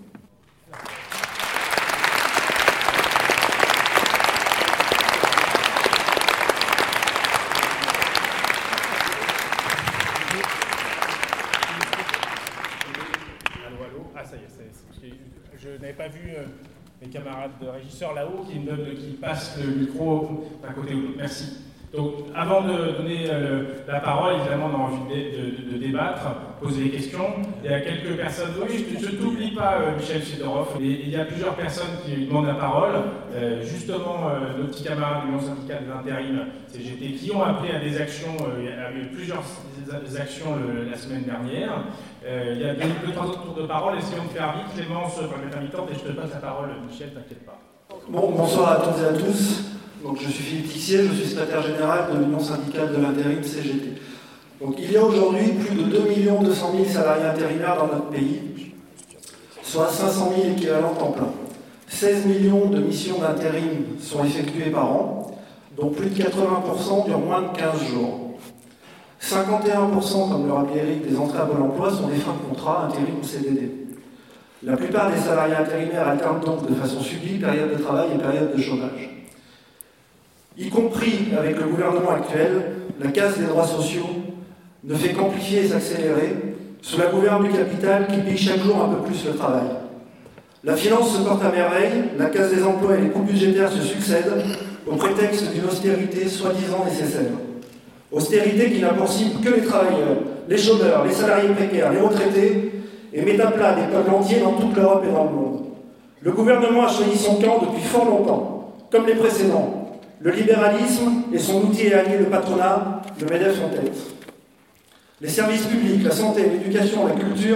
Je n'avais pas vu mes camarades de régisseurs là-haut qui passent le micro d'un côté ou l'autre. Merci. Donc, avant de donner la parole, évidemment, on a envie de débattre, poser des questions. Il y a quelques personnes. Oui, je ne t'oublie pas, Michel Sidorov. Il y a plusieurs personnes qui demandent la parole. Justement, nos petits camarades du non-syndical de l'intérim CGT qui ont appelé à des actions. Il y a eu plusieurs actions la semaine dernière. Il y a 2-3 autres tours de parole. Essayons de faire vite. Clémence, par mettre mi-temps, et je te passe la parole, Michel, t'inquiète pas. Bon, bonsoir à toutes et à tous. Donc, je suis Philippe Tixier, je suis secrétaire général de l'Union syndicale de l'intérim CGT. Donc, il y a aujourd'hui plus de 2 200 000 salariés intérimaires dans notre pays, soit 500 000 équivalents temps plein. 16 millions de missions d'intérim sont effectuées par an, dont plus de 80% durent moins de 15 jours. 51%, comme le rappelait Eric, des entrées à Pôle emploi sont des fins de contrat, intérim ou CDD. La plupart des salariés intérimaires alternent donc de façon subie période de travail et période de chômage. Y compris avec le gouvernement actuel, la casse des droits sociaux ne fait qu'amplifier et s'accélérer sous la gouverne du capital qui pille chaque jour un peu plus le travail. La finance se porte à merveille, la casse des emplois et les coupes budgétaires se succèdent au prétexte d'une austérité soi-disant nécessaire. Austérité qui n'a pour cible que les travailleurs, les chômeurs, les salariés précaires, les retraités et met à plat des peuples entiers dans toute l'Europe et dans le monde. Le gouvernement a choisi son camp depuis fort longtemps, comme les précédents. Le libéralisme et son outil et allié, le patronat, le MEDEF en tête. Les services publics, la santé, l'éducation, la culture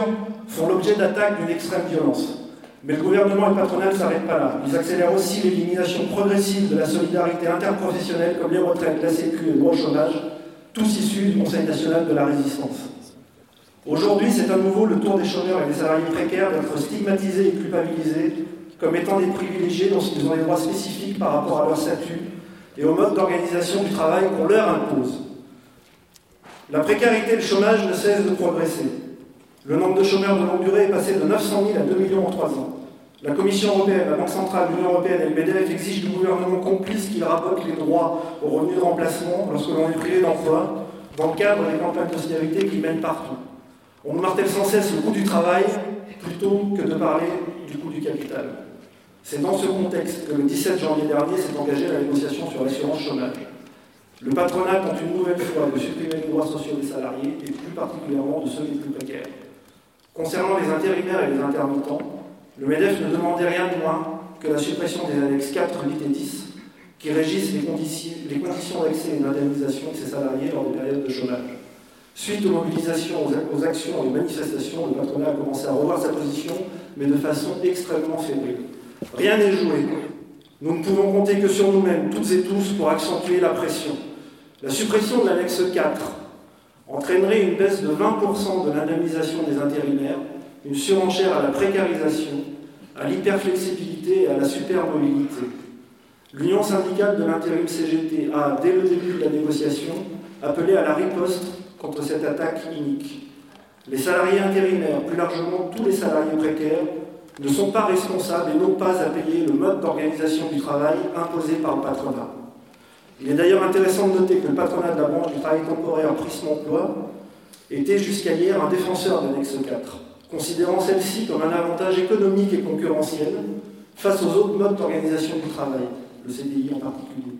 font l'objet d'attaques d'une extrême violence. Mais le gouvernement et le patronat ne s'arrêtent pas là. Ils accélèrent aussi l'élimination progressive de la solidarité interprofessionnelle comme les retraites, la Sécu et le droit au chômage, tous issus du Conseil national de la résistance. Aujourd'hui, c'est à nouveau le tour des chômeurs et des salariés précaires d'être stigmatisés et culpabilisés comme étant des privilégiés dont ils ont des droits spécifiques par rapport à leur statut et au mode d'organisation du travail qu'on leur impose. La précarité et le chômage ne cessent de progresser. Le nombre de chômeurs de longue durée est passé de 900 000 à 2 millions en 3 ans. La Commission européenne, la Banque centrale, l'Union européenne et le MEDEF exigent du gouvernement complice qu'il rapporte les droits aux revenus de remplacement lorsque l'on est privé d'emploi, dans le cadre des campagnes d'austérité qu'ils mènent partout. On nous martèle sans cesse le coût du travail plutôt que de parler du coût du capital. C'est dans ce contexte que le 17 janvier dernier s'est engagée la négociation sur l'assurance chômage. Le patronat tente une nouvelle fois de supprimer les droits sociaux des salariés et plus particulièrement de ceux les plus précaires. Concernant les intérimaires et les intermittents, le MEDEF ne demandait rien de moins que la suppression des annexes 4, 8 et 10 qui régissent les conditions d'accès à une indemnisation de ces salariés lors des périodes de chômage. Suite aux mobilisations, aux actions et aux manifestations, le patronat a commencé à revoir sa position, mais de façon extrêmement fébrile. Rien n'est joué. Nous ne pouvons compter que sur nous-mêmes, toutes et tous, pour accentuer la pression. La suppression de l'annexe 4 entraînerait une baisse de 20% de l'indemnisation des intérimaires, une surenchère à la précarisation, à l'hyperflexibilité et à la supermobilité. L'Union syndicale de l'intérim CGT a, dès le début de la négociation, appelé à la riposte contre cette attaque inique. Les salariés intérimaires, plus largement tous les salariés précaires, ne sont pas responsables et n'ont pas à payer le mode d'organisation du travail imposé par le patronat. Il est d'ailleurs intéressant de noter que le patronat de la branche du travail temporaire Prisme Emploi était jusqu'à hier un défenseur de l'annexe 4, considérant celle-ci comme un avantage économique et concurrentiel face aux autres modes d'organisation du travail, le CDI en particulier.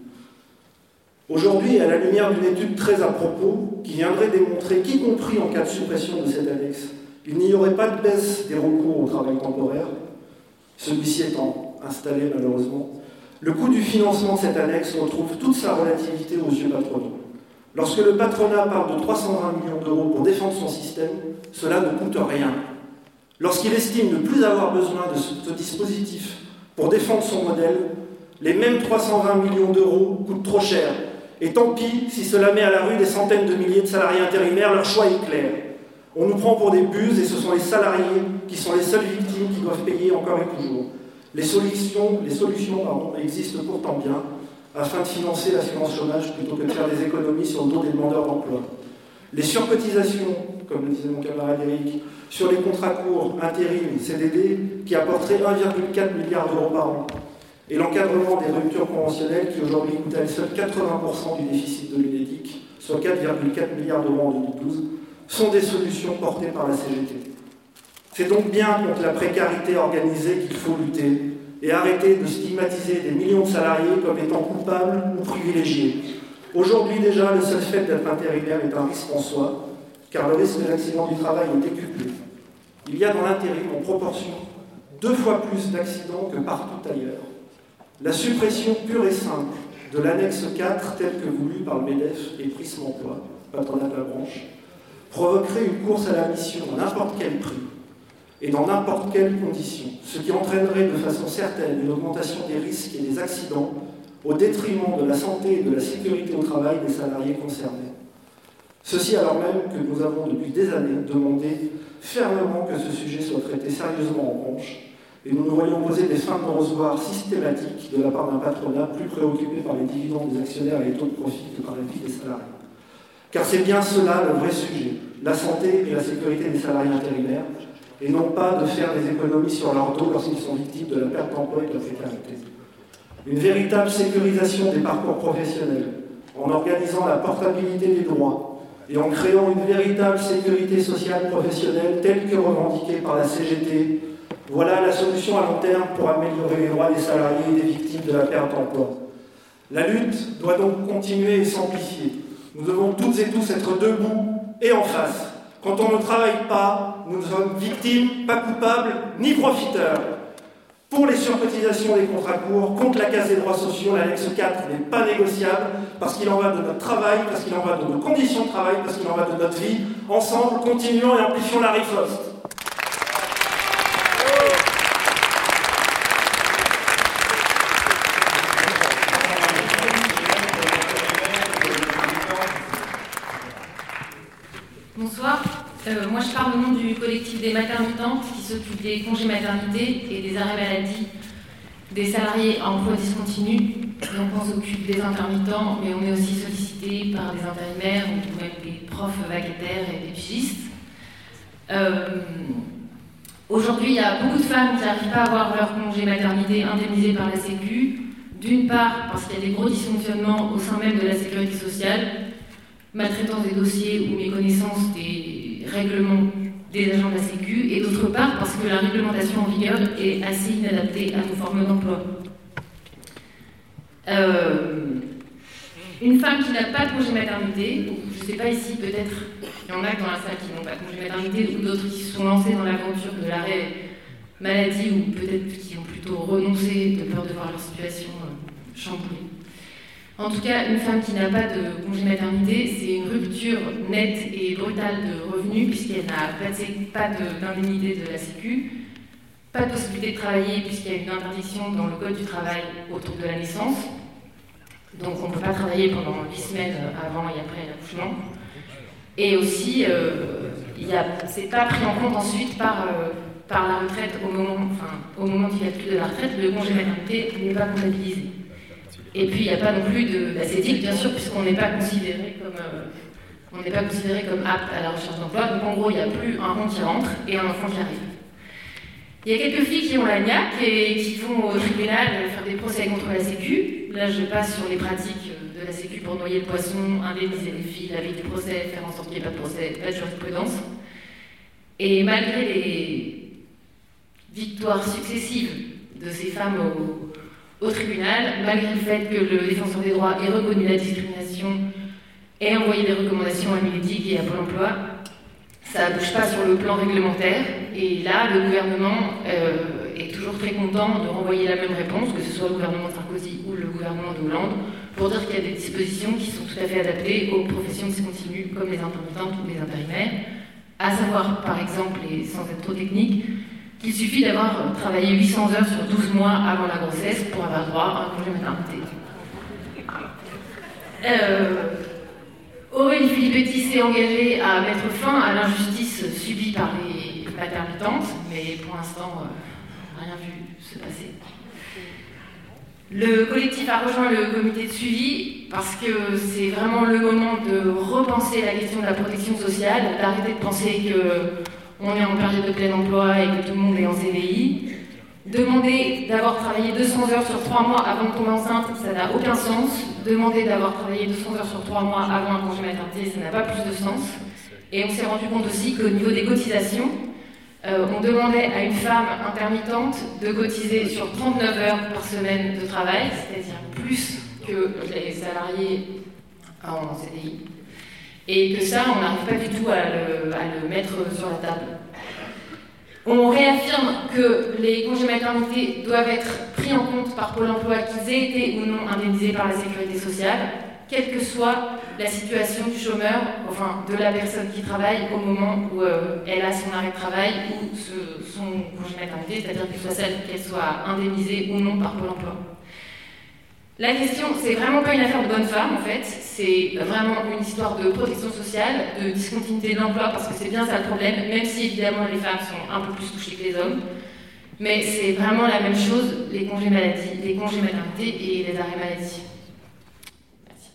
Aujourd'hui, à la lumière d'une étude très à propos qui viendrait démontrer qu'y compris en cas de suppression de cette annexe, il n'y aurait pas de baisse des recours au travail temporaire, celui-ci étant installé malheureusement, le coût du financement de cette annexe retrouve toute sa relativité aux yeux patronaux. Lorsque le patronat parle de 320 millions d'euros pour défendre son système, cela ne coûte rien. Lorsqu'il estime ne plus avoir besoin de ce dispositif pour défendre son modèle, les mêmes 320 millions d'euros coûtent trop cher. Et tant pis si cela met à la rue des centaines de milliers de salariés intérimaires, leur choix est clair. On nous prend pour des buses et ce sont les salariés qui sont les seules victimes qui doivent payer encore et toujours. Les solutions existent pourtant bien afin de financer l'assurance chômage plutôt que de faire des économies sur le dos des demandeurs d'emploi. Les surcotisations, comme le disait mon camarade Eric, sur les contrats courts, intérim, CDD, qui apporteraient 1,4 milliard d'euros par an, et l'encadrement des ruptures conventionnelles qui aujourd'hui coûtent à elles seules 80% du déficit de l'UNEDIC, soit 4,4 milliards d'euros en 2012, sont des solutions portées par la CGT. C'est donc bien contre la précarité organisée qu'il faut lutter et arrêter de stigmatiser des millions de salariés comme étant coupables ou privilégiés. Aujourd'hui déjà, le seul fait d'être intérimaire est un risque en soi, car le risque d'accident du travail est décuplé. Il y a dans l'intérim en proportion 2 fois plus d'accidents que partout ailleurs. La suppression pure et simple de l'annexe 4, telle que voulue par le MEDEF et Prisme Emploi, patronat de la branche, provoquerait une course à la mission à n'importe quel prix et dans n'importe quelles conditions, ce qui entraînerait de façon certaine une augmentation des risques et des accidents au détriment de la santé et de la sécurité au travail des salariés concernés. Ceci alors même que nous avons depuis des années demandé fermement que ce sujet soit traité sérieusement en branche, et nous nous voyons poser des fins de non-recevoir systématiques de la part d'un patronat plus préoccupé par les dividendes des actionnaires et les taux de profit que par la vie des salariés. Car c'est bien cela le vrai sujet, la santé et la sécurité des salariés intérimaires, et non pas de faire des économies sur leur dos lorsqu'ils sont victimes de la perte d'emploi et de la précarité. Une véritable sécurisation des parcours professionnels, en organisant la portabilité des droits et en créant une véritable sécurité sociale professionnelle telle que revendiquée par la CGT, voilà la solution à long terme pour améliorer les droits des salariés et des victimes de la perte d'emploi. La lutte doit donc continuer et s'amplifier. Nous devons toutes et tous être debout et en face. Quand on ne travaille pas, nous ne sommes victimes, pas coupables, ni profiteurs. Pour les surcotisations des contrats courts, contre la casse des droits sociaux, l'annexe 4 n'est pas négociable parce qu'il en va de notre travail, parce qu'il en va de nos conditions de travail, parce qu'il en va de notre vie. Ensemble, continuons et amplifions la riposte. Moi, je parle au nom du collectif des maternitantes qui s'occupe des congés maternité et des arrêts maladie des salariés à emploi discontinu. Donc, on s'occupe des intermittents, mais on est aussi sollicité par des intérimaires ou même des profs vacataires et des pigistes. Aujourd'hui, il y a beaucoup de femmes qui n'arrivent pas à avoir leur congé maternité indemnisé par la Sécu. D'une part, parce qu'il y a des gros dysfonctionnements au sein même de la sécurité sociale, maltraitance des dossiers ou méconnaissance des règlements des agents de la Sécu, et d'autre part, parce que la réglementation en vigueur est assez inadaptée à nos formes d'emploi. Une femme qui n'a pas de congé maternité, ou je ne sais pas ici, peut-être il y en a dans la salle qui n'ont pas de congé maternité, ou d'autres qui se sont lancés dans l'aventure de l'arrêt maladie, ou peut-être qui ont plutôt renoncé de peur de voir leur situation chamboulée. En tout cas, une femme qui n'a pas de congé maternité, c'est une rupture nette et brutale de revenus, puisqu'elle n'a pas d'indemnité de la Sécu, pas de possibilité de travailler, puisqu'il y a une interdiction dans le Code du travail autour de la naissance. Donc on ne peut pas travailler pendant 8 semaines avant et après l'accouchement. Et aussi, c'est pas pris en compte ensuite par la retraite au moment du calcul de la retraite, le congé maternité n'est pas comptabilisé. Et puis il n'y a pas non plus d'ascétique, bien sûr, puisqu'on n'est pas considéré comme apte à la recherche d'emploi. Donc en gros, il n'y a plus un rond qui rentre et un enfant qui arrive. Il y a quelques filles qui ont la niaque et qui vont au tribunal faire des procès contre la Sécu. Là, je passe sur les pratiques de la Sécu pour noyer le poisson, indemniser les filles, la veille du procès, faire en sorte qu'il n'y ait pas de procès, pas de jurisprudence. Et malgré les victoires successives de ces femmes au tribunal, malgré le fait que le défenseur des droits ait reconnu la discrimination et envoyé des recommandations à l'UNEDIC et à Pôle emploi, ça ne bouge pas sur le plan réglementaire. Et là, le gouvernement est toujours très content de renvoyer la même réponse, que ce soit le gouvernement de Sarkozy ou le gouvernement de Hollande, pour dire qu'il y a des dispositions qui sont tout à fait adaptées aux professions discontinues, comme les intermittentes ou les intérimaires, à savoir, par exemple, et sans être trop technique, qu'il suffit d'avoir travaillé 800 heures sur 12 mois avant la grossesse pour avoir droit à un congé maternité. Aurélie Filippetti s'est engagée à mettre fin à l'injustice subie par les maternitantes, mais pour l'instant, rien vu se passer. Le collectif a rejoint le comité de suivi parce que c'est vraiment le moment de repenser la question de la protection sociale, d'arrêter de penser qu'on est en période de plein emploi et que tout le monde est en CDI. Demander d'avoir travaillé 200 heures sur 3 mois avant de tomber enceinte, ça n'a aucun sens. Demander d'avoir travaillé 200 heures sur 3 mois avant un congé maternité, ça n'a pas plus de sens. Et on s'est rendu compte aussi qu'au niveau des cotisations, on demandait à une femme intermittente de cotiser sur 39 heures par semaine de travail, c'est-à-dire plus que les salariés en CDI. Et que ça, on n'arrive pas du tout à le mettre sur la table. On réaffirme que les congés maternité doivent être pris en compte par Pôle emploi, qu'ils aient été ou non indemnisés par la sécurité sociale, quelle que soit la situation du chômeur, enfin de la personne qui travaille au moment où elle a son arrêt de travail ou son congé maternité, c'est-à-dire qu'elle soit indemnisée ou non par Pôle emploi. La question, c'est vraiment pas une affaire de bonne femme en fait, c'est vraiment une histoire de protection sociale, de discontinuité de l'emploi, parce que c'est bien ça le problème, même si évidemment les femmes sont un peu plus touchées que les hommes. Mais c'est vraiment la même chose, les congés maladie, les congés maternité et les arrêts maladie. Merci.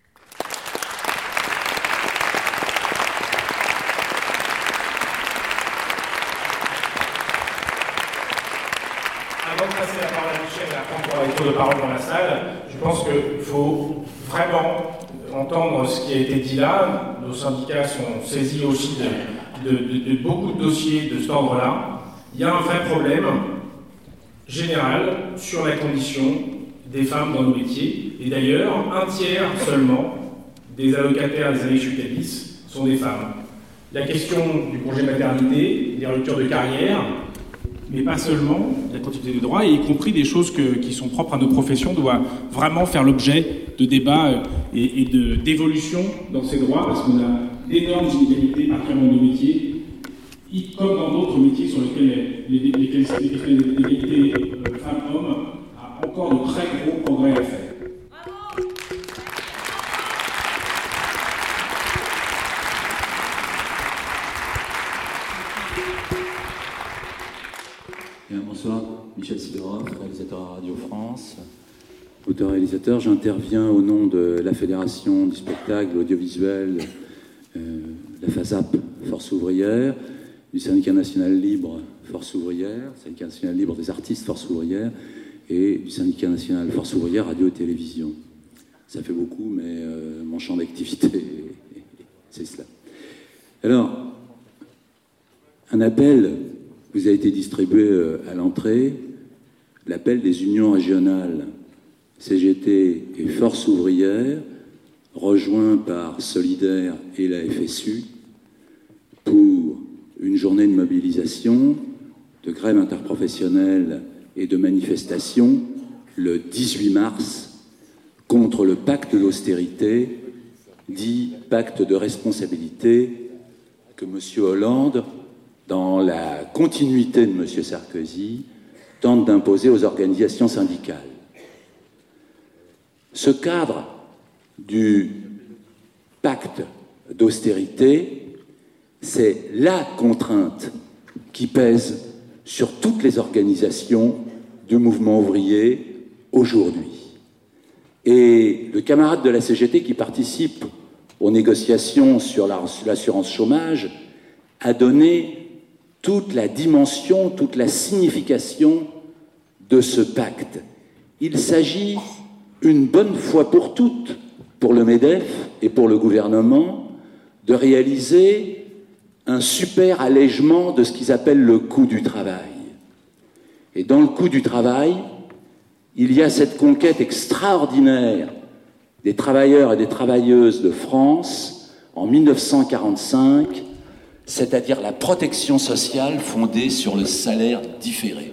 Avant de passer la parole à Michel et à prendre les tours de parole dans la salle, je pense qu'il faut vraiment entendre ce qui a été dit là. Nos syndicats sont saisis aussi de beaucoup de dossiers de cet ordre-là. Il y a un vrai problème général sur la condition des femmes dans nos métiers. Et d'ailleurs, 1/3 seulement des allocataires des allégataires sont des femmes. La question du congé maternité, des ruptures de carrière, mais pas seulement, la continuité des droits, et y compris des choses qui sont propres à nos professions, doit vraiment faire l'objet de débats et d'évolution dans ces droits, parce qu'on a d'énormes inégalités particulièrement dans nos métiers, comme dans d'autres métiers sur lesquels l'égalité femmes-hommes a encore de très gros progrès à faire. Roth, réalisateur à Radio France, auteur-réalisateur. J'interviens au nom de la Fédération du spectacle audiovisuel, la FASAP, Force ouvrière, du Syndicat national libre, Force ouvrière, Syndicat national libre des artistes, Force ouvrière, et du Syndicat national Force ouvrière, radio et télévision. Ça fait beaucoup, mais mon champ d'activité, c'est cela. Alors, un appel vous a été distribué à l'entrée, l'appel des unions régionales CGT et Force ouvrière, rejoints par Solidaire et la FSU, pour une journée de mobilisation, de grève interprofessionnelle et de manifestation le 18 mars contre le pacte d'austérité, dit pacte de responsabilité, que M. Hollande, dans la continuité de M. Sarkozy, tente d'imposer aux organisations syndicales. Ce cadre du pacte d'austérité, c'est la contrainte qui pèse sur toutes les organisations du mouvement ouvrier aujourd'hui. Et le camarade de la CGT qui participe aux négociations sur l'assurance chômage a donné toute la dimension, toute la signification de ce pacte. Il s'agit, une bonne fois pour toutes, pour le MEDEF et pour le gouvernement, de réaliser un super allègement de ce qu'ils appellent le coût du travail. Et dans le coût du travail, il y a cette conquête extraordinaire des travailleurs et des travailleuses de France en 1945, c'est-à-dire la protection sociale fondée sur le salaire différé,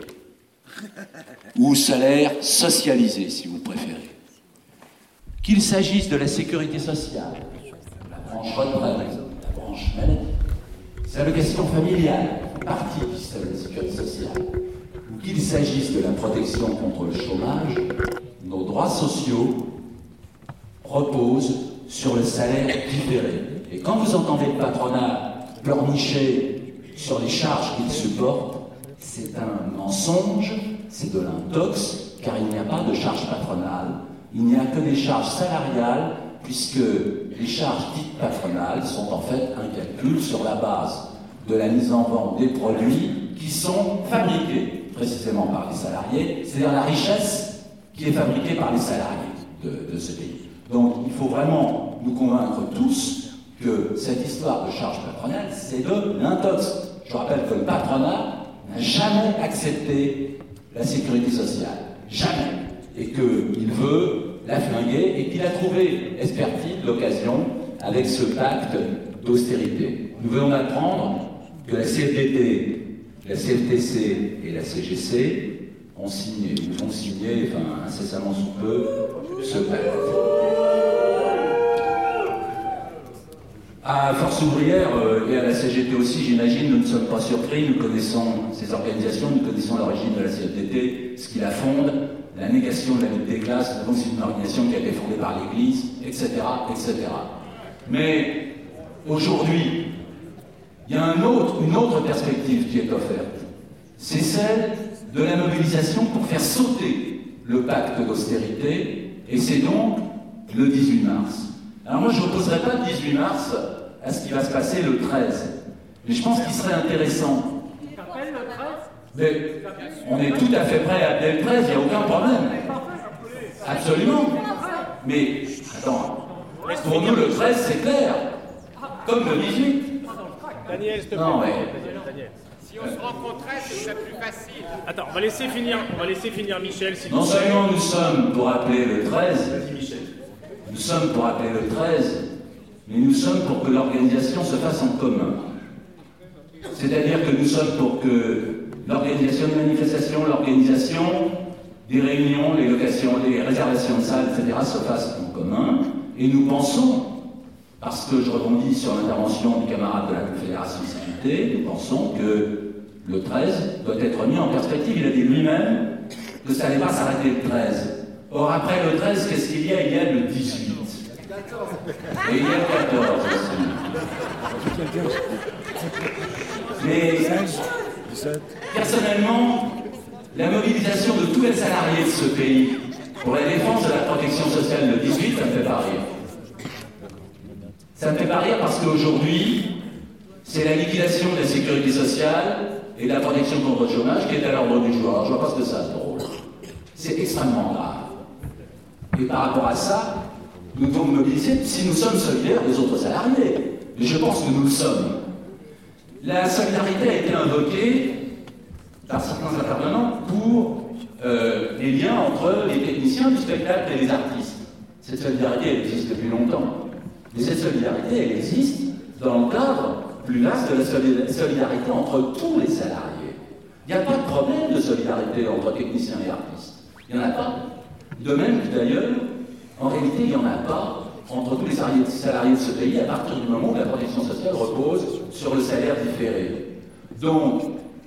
ou salaire socialisé, si vous préférez. Qu'il s'agisse de la sécurité sociale, la branche retraite, la branche maladie, les allocations familiales, partie du système de sécurité sociale, ou qu'il s'agisse de la protection contre le chômage, nos droits sociaux reposent sur le salaire différé. Et quand vous entendez le patronat pleurnicher sur les charges qu'il supporte, c'est un mensonge, c'est de l'intox, car il n'y a pas de charge patronale, il n'y a que des charges salariales, puisque les charges dites patronales sont en fait un calcul sur la base de la mise en vente des produits qui sont fabriqués précisément par les salariés, c'est-à-dire la richesse qui est fabriquée par les salariés de ce pays. Donc il faut vraiment nous convaincre tous que cette histoire de charge patronale, c'est de l'intox. Je rappelle que le patronat n'a jamais accepté la sécurité sociale. Jamais. Et qu'il veut la flinguer et qu'il a trouvé, espère-t-il, l'occasion avec ce pacte d'austérité. Nous venons d'apprendre que la CFDT, la CFTC et la CGC ont signé, ou vont signer, enfin incessamment sous peu, ce pacte. À Force ouvrière et à la CGT aussi, j'imagine, nous ne sommes pas surpris, nous connaissons ces organisations, nous connaissons l'origine de la CFDT, ce qui la fonde, la négation de la lutte des classes, c'est une organisation qui a été fondée par l'Église, etc., etc. Mais aujourd'hui, il y a une autre perspective qui est offerte. C'est celle de la mobilisation pour faire sauter le pacte d'austérité, et c'est donc le 18 mars. Alors moi, je n'opposerai pas le 18 mars à ce qui va se passer le 13. Mais je pense qu'il serait intéressant. Mais on est tout à fait prêt à appeler le 13, il n'y a aucun problème. Absolument. Mais, attends, pour nous, le 13, c'est clair. Comme le 18. Daniel, s'il te plaît. Non, mais... Si on se rencontrait, ce serait plus facile. Attends, on va laisser finir Michel. Non seulement nous sommes pour appeler le 13, nous sommes pour appeler le 13, mais nous sommes pour que l'organisation se fasse en commun. C'est-à-dire que nous sommes pour que l'organisation de manifestations, l'organisation des réunions, les locations, les réservations de salles, etc. se fassent en commun. Et nous pensons, parce que je rebondis sur l'intervention du camarade de la Confédération CGT, nous pensons que le 13 doit être mis en perspective. Il a dit lui-même que ça n'allait pas s'arrêter le 13. Or, après le 13, qu'est-ce qu'il y a ? Il y a le 18. Et il y a le 14 aussi. Mais, personnellement, la mobilisation de tous les salariés de ce pays pour la défense de la protection sociale le 18, ça me fait pas rire. Ça me fait pas rire parce qu'aujourd'hui, c'est la liquidation de la sécurité sociale et de la protection contre le chômage qui est à l'ordre du jour. Alors je vois pas ce que ça a de drôle. C'est extrêmement grave. Et par rapport à ça, nous devons nous mobiliser si nous sommes solidaires des autres salariés. Et je pense que nous le sommes. La solidarité a été invoquée par certains intervenants pour les liens entre les techniciens du spectacle et les artistes. Cette solidarité, elle existe depuis longtemps. Mais cette solidarité, elle existe dans le cadre plus vaste de la solidarité entre tous les salariés. Il n'y a pas de problème de solidarité entre techniciens et artistes. Il n'y en a pas. De même que d'ailleurs, en réalité, il n'y en a pas entre tous les salariés de ce pays à partir du moment où la protection sociale repose sur le salaire différé. Donc,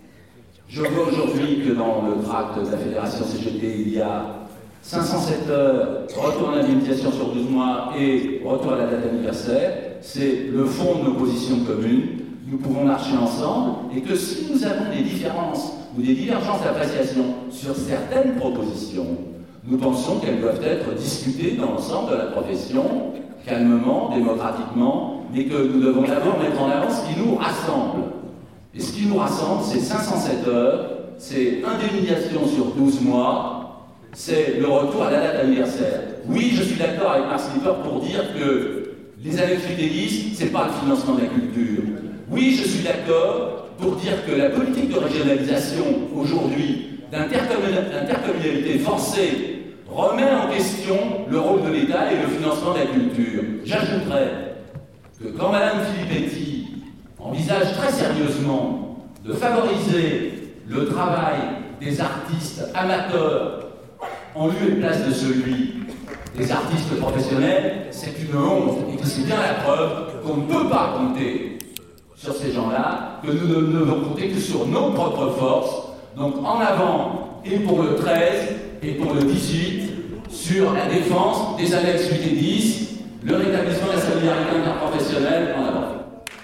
je vois aujourd'hui que dans le tract de la Fédération CGT, il y a 507 heures, retour à l'indemnisation sur 12 mois et retour à la date anniversaire. C'est le fond de nos positions communes. Nous pouvons marcher ensemble et que si nous avons des différences ou des divergences d'appréciation sur certaines propositions, nous pensons qu'elles doivent être discutées dans l'ensemble de la profession, calmement, démocratiquement, mais que nous devons d'abord mettre en avant ce qui nous rassemble. Et ce qui nous rassemble, c'est 507 heures, c'est indemnisation sur 12 mois, c'est le retour à la date anniversaire. Oui, je suis d'accord avec Marc Slipper pour dire que les annexes UT10, c'est pas le financement de la culture. Oui, je suis d'accord pour dire que la politique de régionalisation aujourd'hui, d'intercommunalité forcée, remet en question le rôle de l'État et le financement de la culture. J'ajouterais que quand Mme Filippetti envisage très sérieusement de favoriser le travail des artistes amateurs en lieu et place de celui des artistes professionnels, c'est une honte et que c'est bien la preuve qu'on ne peut pas compter sur ces gens-là, que nous ne devons compter que sur nos propres forces. Donc en avant, et pour le 13 et pour le 18, sur la défense des annexes UT10, le rétablissement de la solidarité interprofessionnelle, en avant.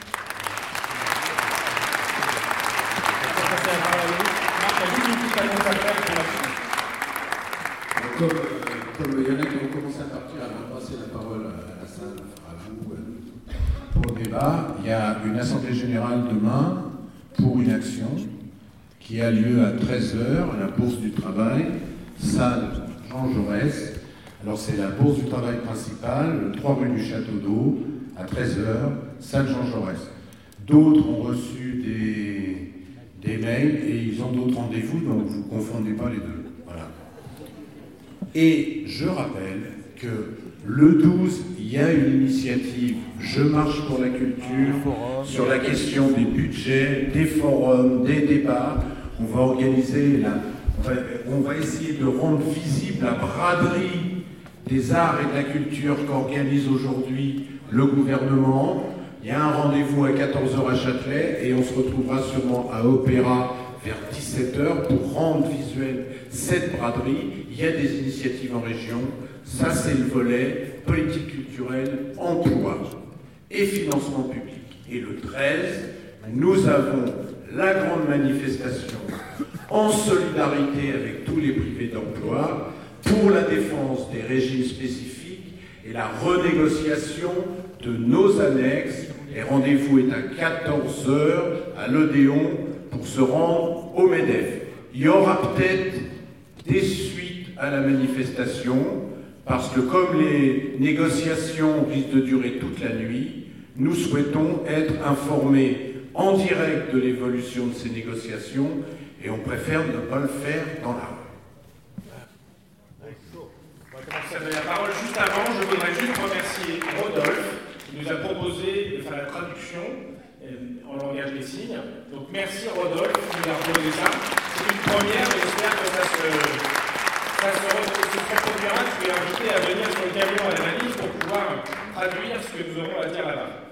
Comme il y en a qui ont commencé à partir, à passer la parole à la salle, à vous, pour le débat, il y a une assemblée générale demain pour une action qui a lieu à 13h à la Bourse du Travail, salle Jean Jaurès. Alors c'est la Bourse du Travail principale, le 3 rue du Château d'Eau, à 13h, salle Jean Jaurès. D'autres ont reçu des mails et ils ont d'autres rendez-vous, donc vous ne confondez pas les deux. Voilà. Et je rappelle que le 12, il y a une initiative « Je marche pour la culture » sur la question des budgets, des forums, des débats. On va organiser, on va essayer de rendre visible la braderie des arts et de la culture qu'organise aujourd'hui le gouvernement. Il y a un rendez-vous à 14h à Châtelet et on se retrouvera sûrement à Opéra vers 17h pour rendre visuelle cette braderie. Il y a des initiatives en région. Ça, c'est le volet politique culturelle, emploi et financement public. Et le 13, nous avons la grande manifestation en solidarité avec tous les privés d'emploi pour la défense des régimes spécifiques et la renégociation de nos annexes. Et rendez-vous est à 14h à l'Odéon pour se rendre au MEDEF. Il y aura peut-être des suites à la manifestation parce que comme les négociations risquent de durer toute la nuit, nous souhaitons être informés en direct de l'évolution de ces négociations et on préfère ne pas le faire dans la rue. On va commencer à donner la parole. Juste avant, je voudrais juste remercier Rodolphe qui nous a proposé de faire la traduction en langage des signes. Donc merci Rodolphe qui nous a proposé ça. C'est une première, mais j'espère que ça se reproduira. Je vais inviter à venir sur le camion à la manif pour pouvoir traduire ce que nous aurons à dire là-bas.